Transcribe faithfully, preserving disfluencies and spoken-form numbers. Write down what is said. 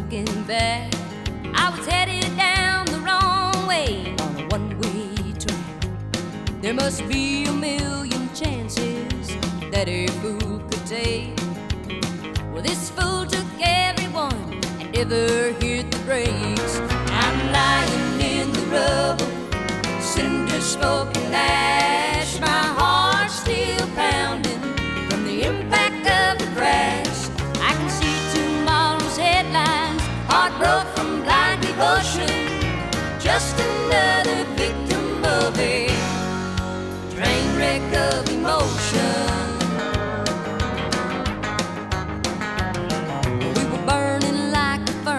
looking back. I was headed down the wrong way on a one-way track. There must be a million chances that a fool could take. Well, this fool took everyone and never hit the brakes. I'm lying in the rubble, cinder smoke and ash, my heart still pounding from the impact of the crash. I can see tomorrow's headlines, heart broke from blind devotion, just